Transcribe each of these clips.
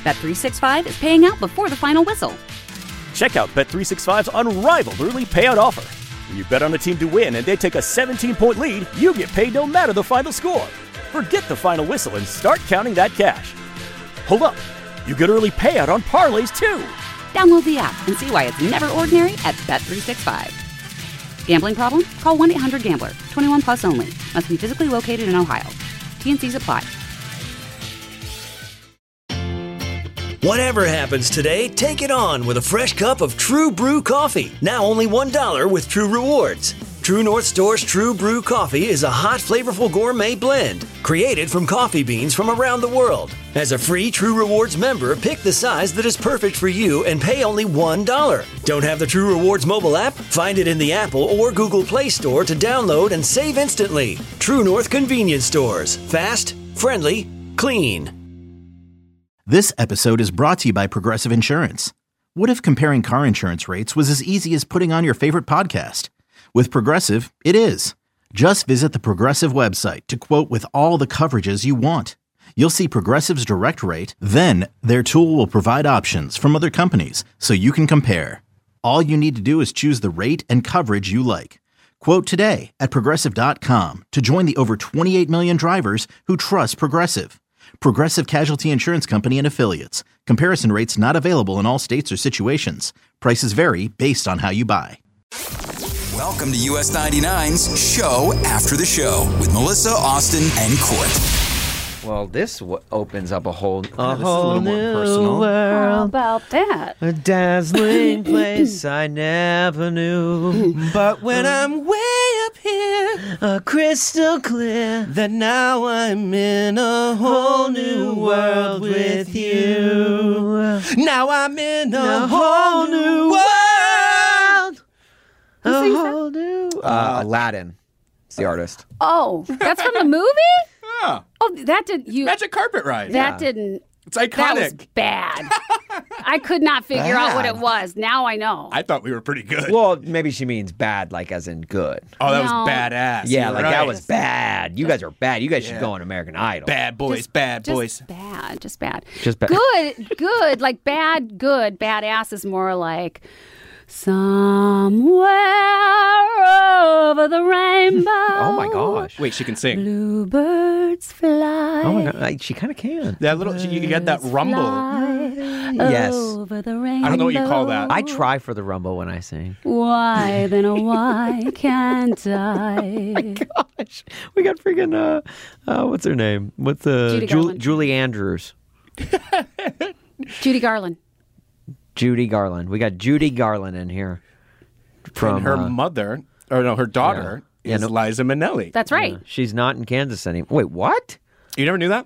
Bet365 is paying out before the final whistle. Check out Bet365's unrivaled early payout offer. When you bet on a team to win and they take a 17-point lead, you get paid no matter the final score. Forget the final whistle and start counting that cash. Hold up. You get early payout on parlays, too. Download the app and see why it's never ordinary at Bet365. Gambling problem? Call 1-800-GAMBLER. 21 plus only. Must be physically located in Ohio. T&Cs apply. Whatever happens today, take it on with a fresh cup of True Brew coffee. Now only $1 with True Rewards. True North Store's True Brew coffee is a hot, flavorful gourmet blend created from coffee beans from around the world. As a free True Rewards member, pick the size that is perfect for you and pay only $1. Don't have the True Rewards mobile app? Find it in the Apple or Google Play Store to download and save instantly. True North Convenience Stores. Fast, friendly, clean. This episode is brought to you by Progressive Insurance. What if comparing car insurance rates was as easy as putting on your favorite podcast? With Progressive, it is. Just visit the Progressive website to quote with all the coverages you want. You'll see Progressive's direct rate, then their tool will provide options from other companies so you can compare. All you need to do is choose the rate and coverage you like. Quote today at Progressive.com to join the over 28 million drivers who trust Progressive. Progressive Casualty Insurance Company and Affiliates. Comparison rates not available in all states or situations. Prices vary based on how you buy. Welcome to US 99's Show After the Show with Melissa, Austin, and Court. Well, this opens up a whole This is a little more personal. How about that? A dazzling place I never knew. But when I'm way up here, Crystal clear, that now I'm in a whole new world with you. Now I'm in a whole new world. a whole new... Aladdin. It's the artist. Oh, that's from the movie? Yeah. Oh, that did you? Magic Carpet Ride. That didn't. It's iconic. That was bad. I could not figure out what it was. Now I know. I thought we were pretty good. Well, maybe she means bad, like as in good. Oh, that No. was badass. Yeah, You're like right. that was bad. You guys are bad. You guys should Yeah. go on American Idol. Bad boys, bad boys. Just bad. Just bad. Just bad. Good. Like bad, good. Badass is more like somewhere over the rainbow. Oh my gosh. Wait, she can sing. Bluebirds fly. Oh my god, she kind of can. That little, you get that rumble. Yes. Over the rainbow. I don't know what you call that. I try for the rumble when I sing. Why then, oh, why can't I? Gosh, we got freaking what's her name? What's the Judy Garland. Julie Andrews? Judy Garland. Judy Garland. We got Judy Garland in here. From And her mother, or no, her daughter Yeah, is no- Liza Minnelli. That's right. She's not in Kansas anymore. Wait, what? You never knew that?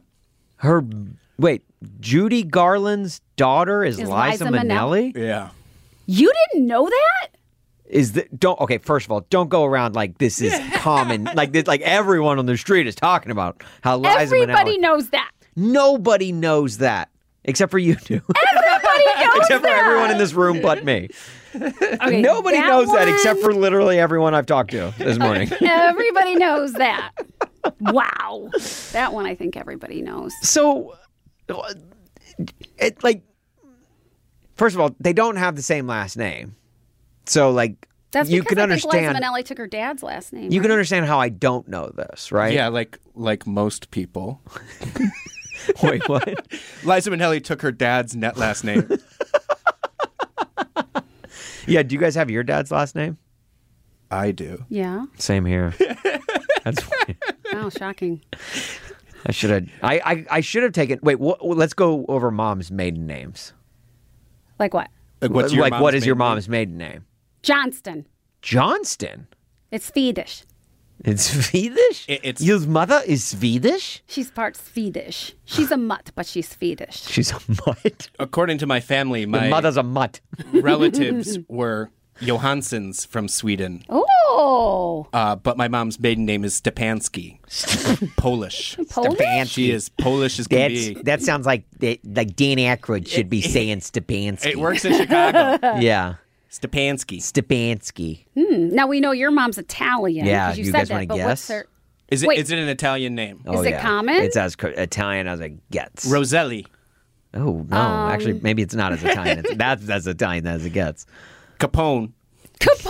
Judy Garland's daughter is Liza Liza Minnelli? Yeah. You didn't know that? First of all, don't go around like this is common, like this, like everyone on the street is talking about how Liza Everybody Minnelli. knows that. Nobody knows that except for you two. Everybody knows Except for that. everyone in this room but me. Okay, Nobody knows that one- except for literally everyone I've talked to this morning. Everybody knows that. Wow. That one I think everybody knows. So, first of all, they don't have the same last name. So, That's you because can I think understand. Liza Minnelli took her dad's last name. You can right? understand how I don't know this, right? Yeah, like most people. Wait, what? Liza Minnelli took her dad's last name. Yeah. Do you guys have your dad's last name? I do. Yeah. Same here. That's weird. Wow, shocking. I should have. I should have taken. Wait. Let's go over mom's maiden names. Like what? What's your what is your maiden name? mom's maiden name? Johnston. Johnston. It's Swedish. It's Swedish? It's- Your mother is Swedish? She's part Swedish. She's a mutt, but she's Swedish. She's a mutt. According to my family, Your my mother's a mutt. relatives were Johanssons from Sweden. Oh. But my mom's maiden name is Stepanski. Polish. Polish? She is Polish as can be. That sounds like Dan Aykroyd should be saying Stepanski. It works in Chicago. Yeah. Stepanski. Stepanski. Now we know your mom's Italian. Yeah, 'cause you you said guys that, wanna but guess? what's her... Is it Wait. is it an Italian name? Oh, Is it yeah. common? It's as Italian as it gets. Roselli. Oh, no. Actually, maybe it's not as Italian. That's as Italian as it gets. Capone. Capone.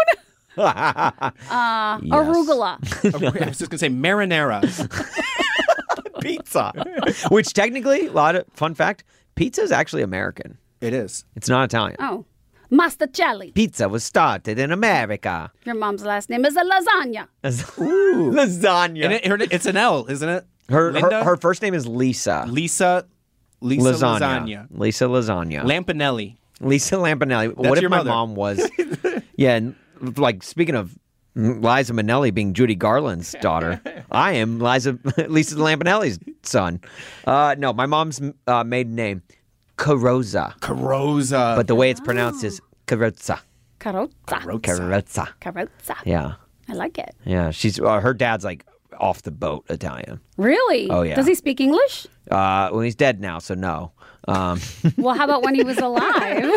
Yes. Arugula. I was just going to say marinara. Pizza. Which technically, fun fact, pizza is actually American. It is. It's not Italian. Oh. Masticelli. Pizza was started in America. Your mom's last name is a lasagna. Ooh. Lasagna. And it's an L, isn't it? Her first name is Lisa. Lisa Lasagna. Lisa Lasagna. Lampanelli. Lisa Lampanelli. That's What if your my mother. mom was... Yeah, and like speaking of Liza Minnelli being Judy Garland's daughter, I am Lisa Lampanelli's son. No, my mom's maiden name, Carozza. Carozza. But the way it's pronounced is Carozza. Carozza. Carozza. Carozza. Yeah. I like it. Yeah. She's her dad's like off the boat Italian. Really? Oh, yeah. Does he speak English? Well, he's dead now, so no. Well, how about when he was alive?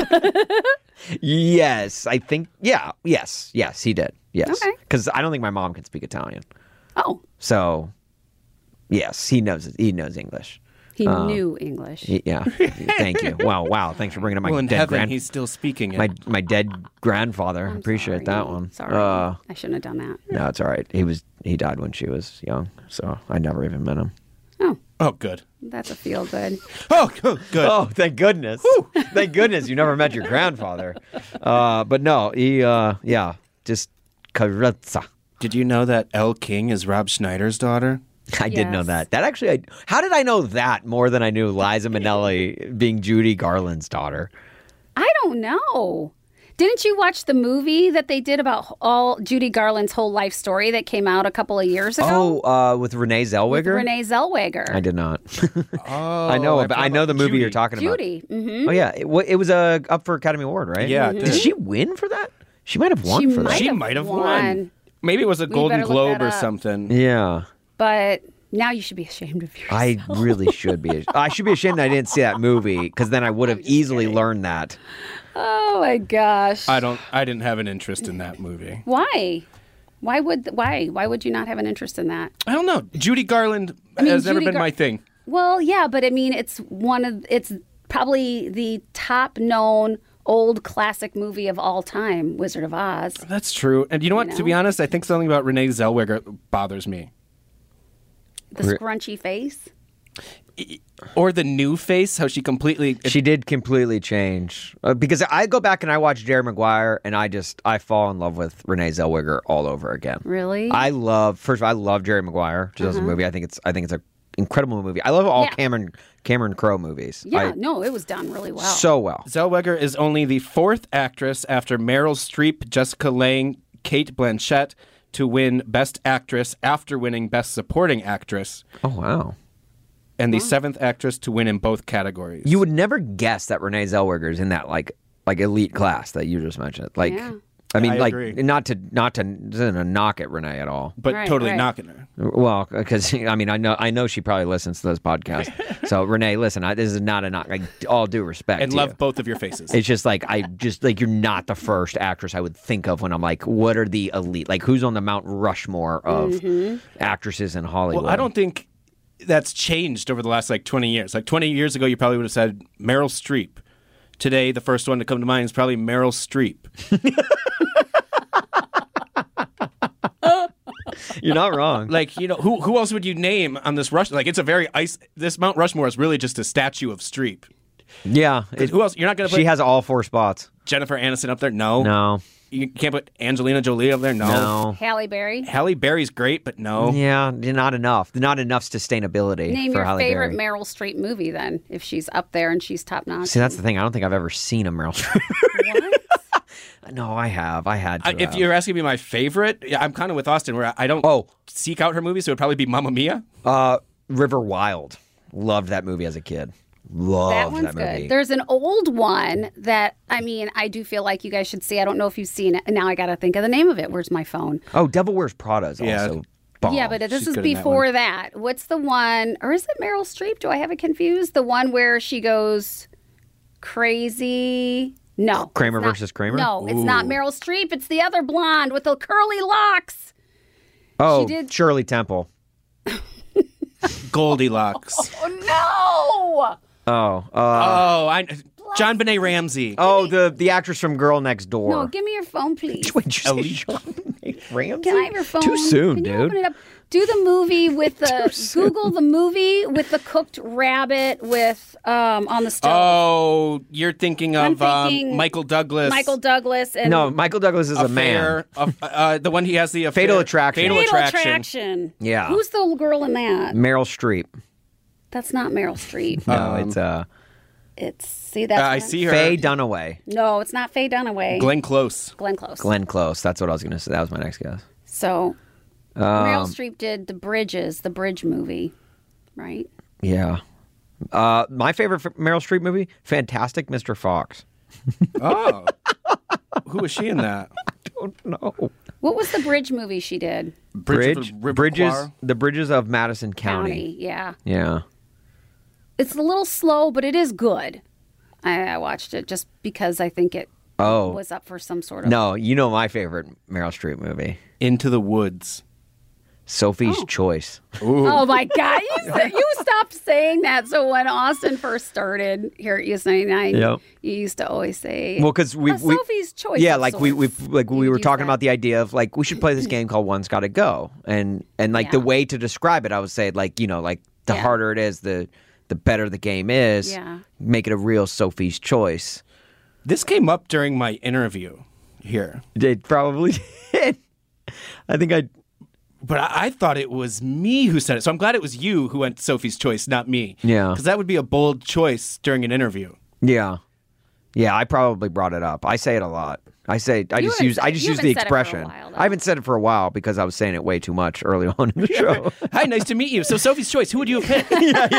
Yes, I think. Yeah. Yes, he did. Yes. Okay. Because I don't think my mom can speak Italian. Oh, So, yes, he knows English. he knew English. Yeah. Thank you. Wow. Thanks for bringing up my Well, in dead heaven, he's still speaking it. my dead grandfather. I'm Appreciate sorry. that one. Sorry. I shouldn't have done that. No, it's all right. He died when she was young, so I never even met him. Oh, good. That's a feel good. Oh, good. Oh, thank goodness. Thank goodness you never met your grandfather. But no, he just Carezza. Did you know that Elle King is Rob Schneider's daughter? I did know Yes. that. That actually, how did I know that more than I knew Liza Minnelli being Judy Garland's daughter? I don't know. Didn't you watch the movie that they did about all Judy Garland's whole life story that came out a couple of years ago? Oh, with Renee With Zellweger? Renee Zellweger. I did not. Oh, I know the movie Judy. you're talking about. Judy. Mm-hmm. Oh yeah, it was up for Academy Award, right? Yeah. Did she win for that? She might have won She for that. might She have might have won. won. Maybe it was a Golden better look Globe that or up. something. Yeah. But now you should be ashamed of yourself. I really should be. I should be ashamed that I didn't see that movie because then I would have easily learned that. Oh my gosh. I didn't have an interest in that movie. Why? Why would you not have an interest in that? I don't know. Judy Garland has never been my thing. Well, yeah, but I mean, it's probably the top known old classic movie of all time, Wizard of Oz. That's true. And you know what? To be honest, I think something about Renee Zellweger bothers me. The scrunchy face. Or the new face, how she completely... She did completely change because I go back and I watch Jerry Maguire and I fall in love with Renee Zellweger all over again. Really? I love Jerry Maguire just as a movie. I think it's an incredible movie. I love all Cameron Crowe movies. Yeah, no, it was done really well. So well. Zellweger is only the fourth actress after Meryl Streep, Jessica Lange, Kate Blanchett to win Best Actress after winning Best Supporting Actress. Oh wow. And the seventh actress to win in both categories. You would never guess that Renee Zellweger is in that like elite class that you just mentioned. Like, Yeah. I mean, I like agree. not to knock at Renee at all. But Right, totally right. knocking her. Well, because I mean, I know she probably listens to this podcast. So Renee, listen, this is not a knock. Like, all due respect, And to love you. both of your faces. It's just like you're not the first actress I would think of when I'm like, what are the elite? Like, who's on the Mount Rushmore of actresses in Hollywood? Well, I don't think that's changed over the last 20 years. 20 years ago, you probably would have said Meryl Streep. Today, the first one to come to mind is probably Meryl Streep. You're not wrong. Who else would you name on this rush? It's a very this Mount Rushmore is really just a statue of Streep. Yeah. Who else? You're not going to put She has all four spots. Jennifer Aniston up there? No. No. You can't put Angelina Jolie up there? No. Halle Berry. Halle Berry's great, but no. Yeah, not enough. Not enough sustainability Name for your Halle favorite Berry. Meryl Streep movie then, if she's up there and she's top notch. See, that's the thing. I don't think I've ever seen a Meryl Streep. What? No, I have. I had to. If you're asking me my favorite, I'm kind of with Austin, where I don't seek out her movies, so it would probably be Mamma Mia. River Wild. Loved that movie as a kid. That Loved one's that movie. good. There's an old one that, I do feel like you guys should see. I don't know if you've seen it. Now I got to think of the name of it. Where's my phone? Oh, Devil Wears Prada is also bomb. Yeah, but this She's is good in that before one. that. What's the one, or is it Meryl Streep? Do I have it confused? The one where she goes crazy? No. Kramer it's not- versus Kramer? No, it's not Meryl Streep. It's the other blonde with the curly locks. Oh, she did- Shirley Temple. Goldilocks. Oh, no. John Benet Ramsey. Oh, the actress from Girl Next Door. No, give me your phone, please. Wait, did you say John Benet Ramsey? Can I have your phone? Too soon, Can you dude. open it up? Do the movie with the Google the movie with the cooked rabbit with on the stove. Oh, you're thinking of Michael Douglas. Michael Douglas and No, Michael Douglas is a man. The one he has the affair. Fatal Attraction. Fatal Fatal Attraction. Attraction. Yeah. Who's the girl in that? Meryl Streep. That's not Meryl Streep. No, it's That's I see her. Faye Dunaway. No, it's not Faye Dunaway. Glenn Close. Glenn Close. Glenn Close. That's what I was going to say. That was my next guess. So Meryl Streep did the Bridge movie, right? Yeah. My favorite Meryl Streep movie, Fantastic Mr. Fox. Oh. Who was she in that? I don't know. What was the Bridge movie she did? Bridges, the Bridges of Madison County. Yeah. Yeah. It's a little slow, but it is good. I watched it just because I think it was up for some sort of... No, you know my favorite Meryl Streep movie. Into the Woods. Sophie's Choice. Ooh. Oh, my God. You stopped saying that. So when Austin first started here at US 99, Yep. you used to always say, Well, because Sophie's Choice. Yeah, of like we sorts. were use talking that. about the idea of like we should play this game called One's Gotta Go, and like the way to describe it, I would say like the harder it is, the better the game is. Yeah. Make it a real Sophie's Choice. This came up during my interview here. It probably did. I think But I thought it was me who said it. So I'm glad it was you who went Sophie's Choice, not me. Yeah. Because that would be a bold choice during an interview. Yeah. Yeah, I probably brought it up. I say it a lot. I just use the expression. I haven't said it for a while because I was saying it way too much early on in the show. Hi, nice to meet you. So Sophie's Choice, who would you have picked?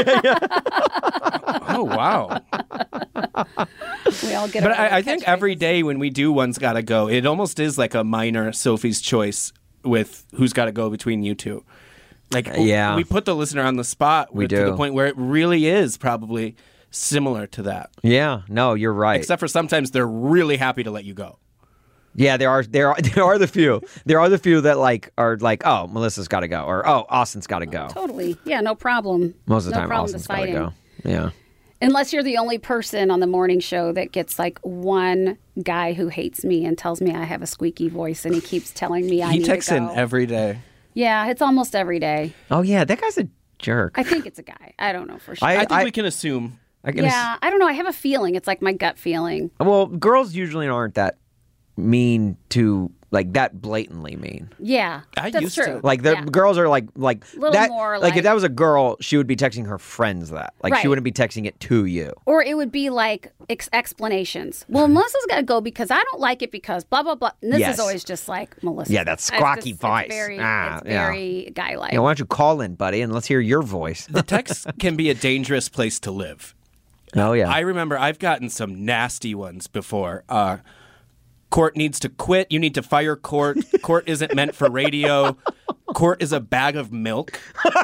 Oh, wow. We all get But our I think every day when we do One's Gotta Go, it almost is like a minor Sophie's Choice with who's got to go between you two. Like, we put the listener on the spot to the point where it really is probably similar to that. Yeah, no, you're right. Except for sometimes they're really happy to let you go. Yeah, there are the few. There are the few that are like, oh, Melissa's got to go, or oh, Austin's got to go. Totally. Yeah, no problem. Most of the No time, problem Austin's got to deciding. go. Yeah. Unless you're the only person on the morning show that gets like one guy who hates me and tells me I have a squeaky voice, and he keeps telling me I need to go. He texts in every day. Yeah, it's almost every day. Oh yeah, that guy's a jerk. I think it's a guy. I don't know for sure. I think we can assume. I don't know. I have a feeling. It's like my gut feeling. Well, girls usually aren't that mean to that blatantly mean. Yeah, that's true. Like the girls are like Little that. more Like if that was a girl, she would be texting her friends that. Like she Right. wouldn't be texting it to you. Or it would be like explanations. Well, Melissa's got to go because I don't like it because blah, blah, blah. And this Yes. is always just like Melissa. Yeah, that squawky voice. It's very, Ah, it's very guy-like. Yeah, why don't you call in, buddy, and let's hear your voice. The text can be a dangerous place to live. Oh yeah. I remember I've gotten some nasty ones before. Court needs to quit. You need to fire Court. Court isn't meant for radio. Court is a bag of milk.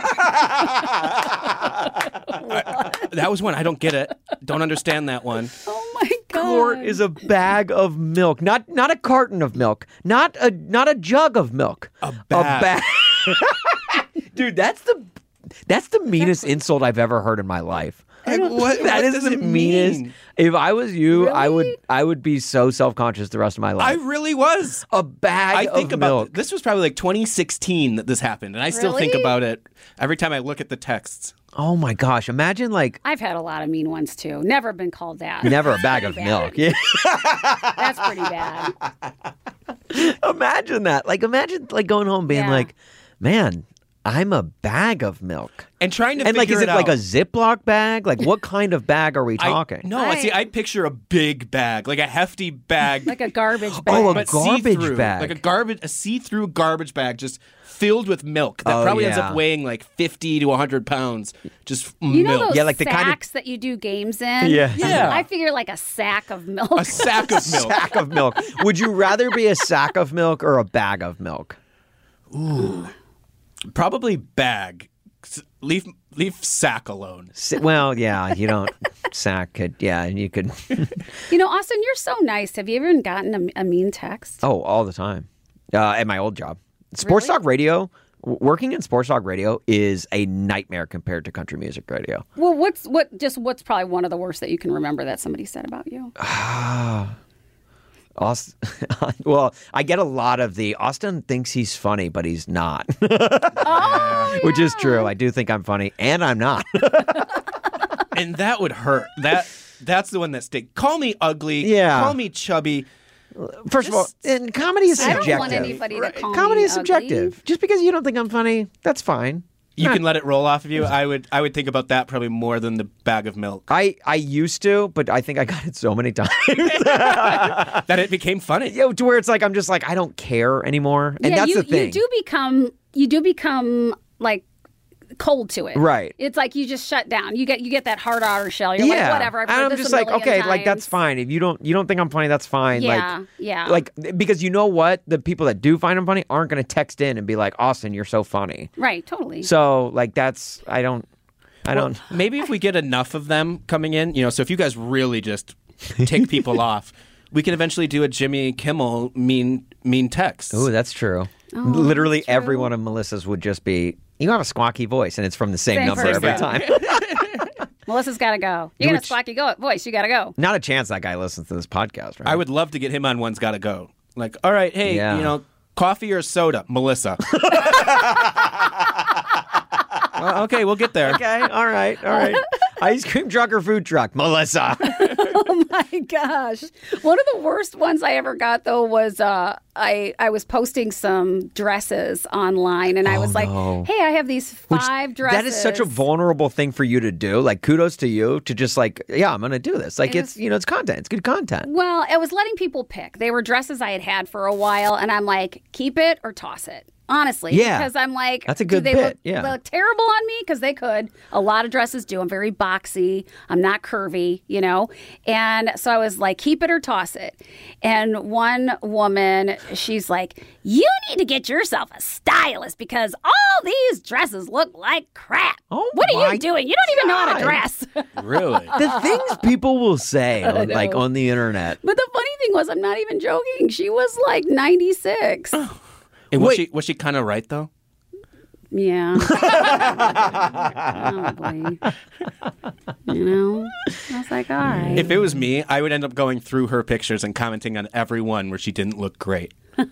That was one. I don't get it. Don't understand that one. Oh my God. Court is a bag of milk, not a carton of milk, not a jug of milk. A bag. Dude, that's the meanest insult I've ever heard in my life. What That is does the it meanest. mean? If I was you, Really? I would be so self-conscious the rest of my I life. really was. A bag I think of about milk. this was probably like 2016 that this happened, and I still think Really? about it every time I look at the texts. Oh my gosh! Imagine I've had a lot of mean ones too. Never been called that. never a bag of Pretty milk. bad. Yeah. That's pretty bad. Imagine that. Imagine going home being Yeah. like, man, I'm a bag of milk. And trying to And figure is it out. like a Ziploc bag? Like what kind of bag are we talking? I picture a big bag, like a hefty bag. Like a garbage bag. Oh, a but garbage see-through, bag. like a see-through garbage bag, just filled with milk that Oh, probably ends yeah. up weighing like 50 to 100 pounds. Just You know milk. those Yeah, like the sacks kind of- that you do games in? Yeah. Yeah. I figure like a sack of milk. A sack of milk. Sack of milk. Would you rather be a sack of milk or a bag of milk? Probably bag. Leave sack alone. Well, yeah, you don't sack could. Yeah, you could. You know, Austin, you're so nice. Have you ever gotten a mean text? Oh, all the time. At my old job, sports Really? talk radio. Working in sports talk radio is a nightmare compared to country music radio. Well, what's probably one of the worst that you can remember that somebody said about you? Austin, well, I get a lot of the Austin thinks he's funny, but he's not. Which is true. I do think I'm funny, and I'm not. And that would hurt. That's the one that sticks. Call me ugly. Yeah. Call me chubby. First of all, and comedy is subjective. I don't want anybody to call comedy me is subjective. ugly. Just because you don't think I'm funny, that's fine. You can let it roll off of you. I would think about that probably more than the bag of milk. I used to, but I think I got it so many times that it became funny. To where it's like I'm just like I don't care anymore, and that's the thing. You do become like cold to it. Right. It's like you just shut down. You get that hard outer shell. You're like, whatever. I've heard and I'm this just a like, million okay, times. like that's fine. If you don't think I'm funny, that's fine. Yeah, yeah. Like because you know what, the people that do find I'm funny aren't going to text in and be like, Austin, you're so funny. Right. Totally. So like that's I don't. Maybe if we get enough of them coming in, so if you guys really just tick people off, we can eventually do a Jimmy Kimmel mean text. Oh, that's true. Oh, Literally that's true. every one of Melissa's would just be, you have a squawky voice, and it's from the same number person. every time. Melissa's got to go. You got a squawky voice. You got to go. Not a chance that guy listens to this podcast, right? I would love to get him on One's Gotta Go. Like, all right, hey, coffee or soda? Melissa. Well, okay, we'll get there. Okay, all right. Ice cream truck or food truck? Melissa. Oh my gosh. One of the worst ones I ever got though was I was posting some dresses online and I was like, hey, I have these 5 dresses. That is such a vulnerable thing for you to do. Like kudos to you to just like, yeah, I'm gonna do this. Like it's content. It's good content. Well, I was letting people pick. They were dresses I had for a while and I'm like, keep it or toss it. Honestly, because I'm like, that's a good bit. Yeah. Look terrible on me? Because they could. A lot of dresses do. I'm very boxy. I'm not curvy, And so I was like, keep it or toss it. And one woman, she's like, you need to get yourself a stylist because all these dresses look like crap. Oh, what are you doing? You don't even know how to dress. Really? The things people will say on the internet. But the funny thing was, I'm not even joking. She was like 96. And was she kind of right though? Yeah. Probably. I was like, all right. If it was me, I would end up going through her pictures and commenting on every one where she didn't look great.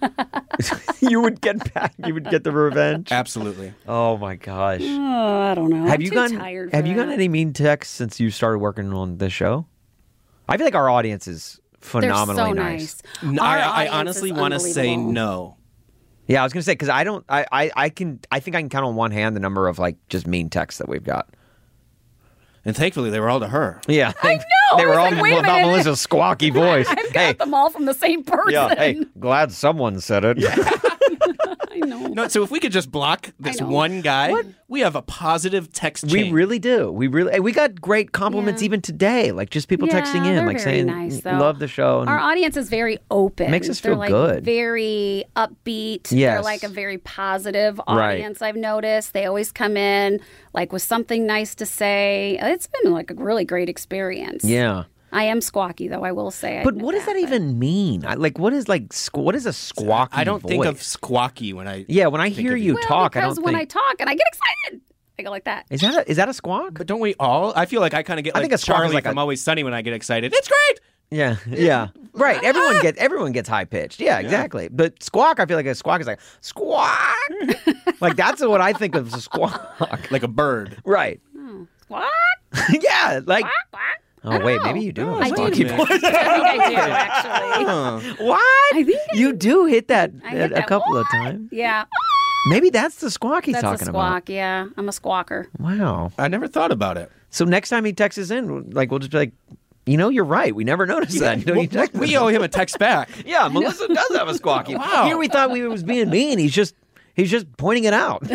You would get back. You would get the revenge. Absolutely. Oh my gosh. Oh, I don't know. Have you gotten any mean texts since you started working on this show? I feel like our audience is phenomenally They're so nice. I honestly want to say no. Yeah, I was gonna say because I don't. I think I can count on one hand the number of like just mean texts that we've got. And thankfully, they were all to her. Yeah, I know. They were all like, wait a about minute. Melissa's squawky voice. I've got them all from the same person. Yeah. Hey, glad someone said it. Yeah. I know. No, so if we could just block this one guy, we have a positive text chain. We really do. We got great compliments even today. Like just people texting in, like saying, nice, "Love the show." And our audience is very open. Makes us They're feel like good. Very upbeat. Yes. They're like a very positive audience. I've noticed they always come in like with something nice to say. It's been like a really great experience. Yeah. I am squawky, though, I will say. But what does that even mean? What is a squawky I don't voice? think of squawky when I... Yeah, when I hear you talk, I don't think... Because when I talk and I get excited, I go like that. Is that a squawk? But don't we all? I feel like I kind of get like think a squawk is Charlie like from Always Sunny when I get excited. It's great! Yeah. Right. Everyone gets high pitched. Yeah, exactly. But squawk, I feel like a squawk is like squawk. Like that's what I think of as a squawk. Like a bird. Right. Squawk? Yeah, like... Quack, quack. Oh, wait, maybe you do have a I squawky do. voice. I think I do, actually. What? I think you do hit that I hit a that. couple of What? times. Yeah. Maybe that's the squawk he's That's talking a squawk, about. yeah. I'm a squawker. Wow. I never thought about it. So next time he texts us in, like we'll just be like, you're right. We never noticed that until you text us. We owe him a text back. Yeah, Melissa does have a squawky. Wow. Here we thought we was being mean. He's just pointing it out.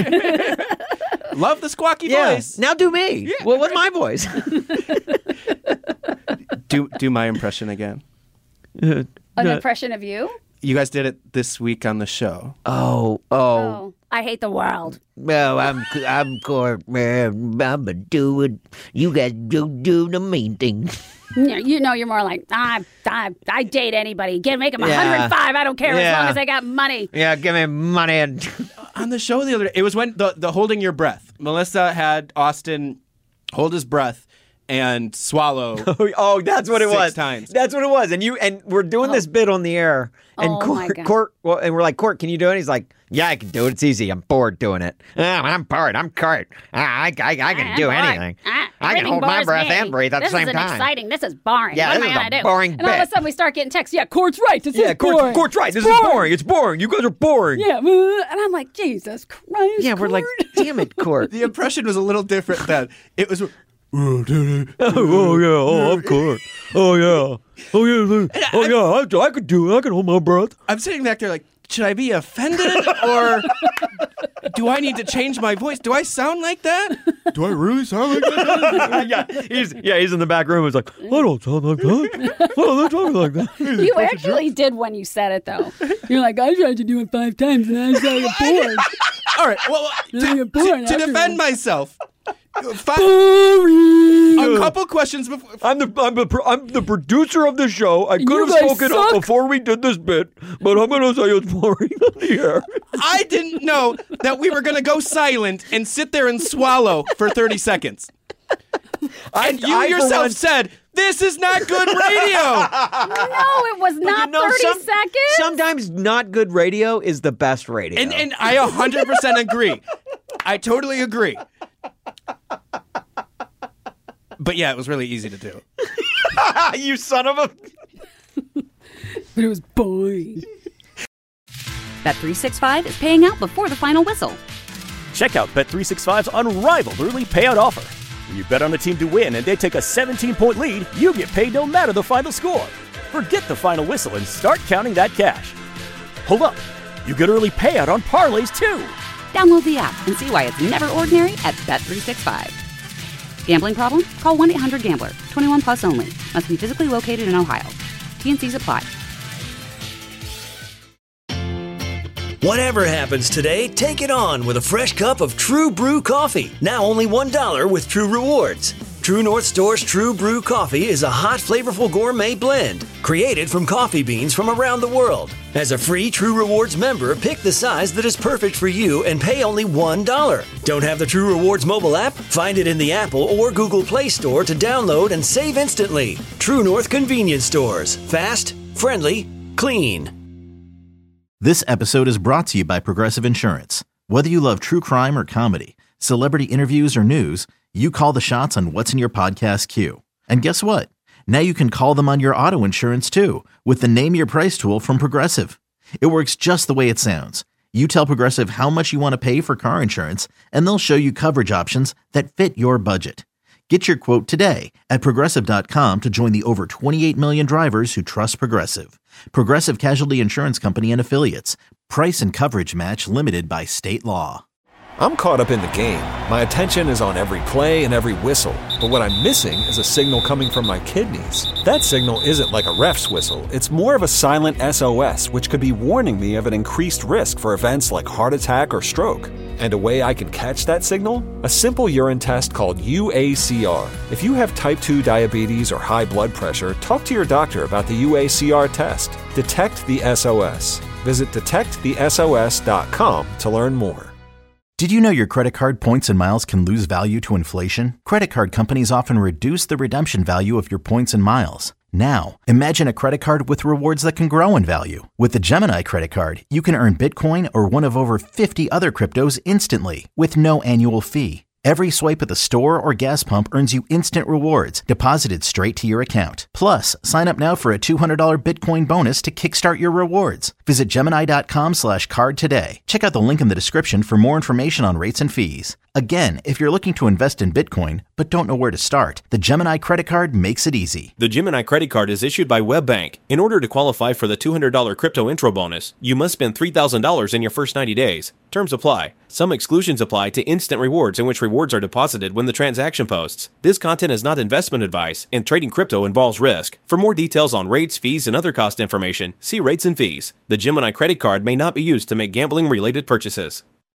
Love the squawky Yeah. voice. Now do me. Yeah. Well, what's my voice? Do my impression again. An impression of you? You guys did it this week on the show. Oh. I hate the world. Well, I'm Court, man. I'ma do it. You guys do the mean thing. You're more like, I date anybody. Make them 105. I don't care as long as they got money. Yeah, give me money and On the show the other day, it was when the holding your breath. Melissa had Austin hold his breath and swallow. Oh, that's what it was. 6 times. That's what it was. And we're doing this bit on the air. And Court, and we're like, Court, can you do it? He's like, yeah, I can do it. It's easy. I'm bored doing it. I'm bored. I'm Court. I can do anything. I can hold my breath and breathe at the same time. This isn't exciting. This is boring. Yeah, what this am I going to do? Boring and all of a sudden we start getting texts. Yeah, Court's right. This is boring. Court's right. This is boring. It's boring. You guys are boring. Yeah, and I'm like, Jesus Christ. Yeah, we're like, damn it, Court. The impression was a little different then. It was... Oh yeah, I'm Court. Oh yeah, I could do it. I could hold my breath. I'm sitting back there like, should I be offended or do I need to change my voice? Do I sound like that? Do I really sound like that? He's in the back room. He's like, I don't sound like that. I don't talk like that. You actually did when you said it though. You're like, I tried to do it 5 times and I started bored. All right, well, to defend myself. A couple questions before. I'm the producer of the show. I could have spoken up before we did this bit, but I'm going to say it's boring on the air. I didn't know that we were going to go silent and sit there and swallow for 30 seconds. And you yourself said, this is not good radio. No, it was not 30 seconds. Sometimes not good radio is the best radio. And I 100% agree. I totally agree. But yeah, it was really easy to do. You son of a... But it was boring. Bet365 is paying out before the final whistle. Check out Bet365's unrivaled early payout offer. When you bet on a team to win and they take a 17-point lead, you get paid no matter the final score. Forget the final whistle and start counting that cash. Hold up. You get early payout on parlays too. Download the app and see why it's never ordinary at Bet365. Gambling problem? Call 1-800-GAMBLER. 21 plus only. Must be physically located in Ohio. T&Cs apply. Whatever happens today, take it on with a fresh cup of True Brew coffee. Now only $1 with True Rewards. True North Store's True Brew coffee is a hot, flavorful gourmet blend created from coffee beans from around the world. As a free True Rewards member, pick the size that is perfect for you and pay only $1. Don't have the True Rewards mobile app? Find it in the Apple or Google Play Store to download and save instantly. True North Convenience Stores. Fast, friendly, clean. This episode is brought to you by Progressive Insurance. Whether you love true crime or comedy, celebrity interviews or news, you call the shots on what's in your podcast queue. And guess what? Now you can call them on your auto insurance too with the Name Your Price tool from Progressive. It works just the way it sounds. You tell Progressive how much you want to pay for car insurance, and they'll show you coverage options that fit your budget. Get your quote today at Progressive.com to join the over 28 million drivers who trust Progressive. Progressive Casualty Insurance Company and Affiliates. Price and coverage match limited by state law. I'm caught up in the game. My attention is on every play and every whistle. But what I'm missing is a signal coming from my kidneys. That signal isn't like a ref's whistle. It's more of a silent SOS, which could be warning me of an increased risk for events like heart attack or stroke. And a way I can catch that signal? A simple urine test called UACR. If you have type 2 diabetes or high blood pressure, talk to your doctor about the UACR test. Detect the SOS. Visit detectthesos.com to learn more. Did you know your credit card points and miles can lose value to inflation? Credit card companies often reduce the redemption value of your points and miles. Now, imagine a credit card with rewards that can grow in value. With the Gemini credit card, you can earn Bitcoin or one of over 50 other cryptos instantly with no annual fee. Every swipe at the store or gas pump earns you instant rewards deposited straight to your account. Plus, sign up now for a $200 Bitcoin bonus to kickstart your rewards. Visit Gemini.com/card today. Check out the link in the description for more information on rates and fees. Again, if you're looking to invest in Bitcoin but don't know where to start, the Gemini credit card makes it easy. The Gemini credit card is issued by WebBank. In order to qualify for the $200 crypto intro bonus, you must spend $3,000 in your first 90 days. Terms apply. Some exclusions apply to instant rewards in which rewards are deposited when the transaction posts. This content is not investment advice, and trading crypto involves risk. For more details on rates, fees, and other cost information, see rates and fees. The Gemini credit card may not be used to make gambling-related purchases.